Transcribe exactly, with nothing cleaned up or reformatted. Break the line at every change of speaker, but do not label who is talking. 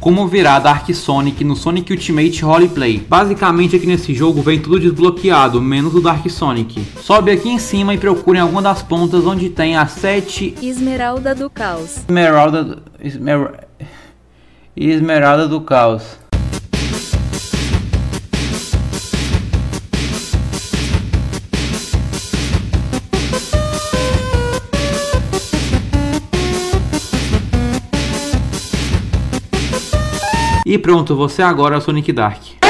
como virar Dark Sonic no Sonic Ultimate Roleplay. Basicamente aqui nesse jogo vem tudo desbloqueado, menos o Dark Sonic. Sobe aqui em cima e procure em alguma das pontas onde tem a sete
Esmeralda do Caos.
Esmeralda, Esmer... Esmeralda do Caos. E pronto, você agora é o Sonic Dark.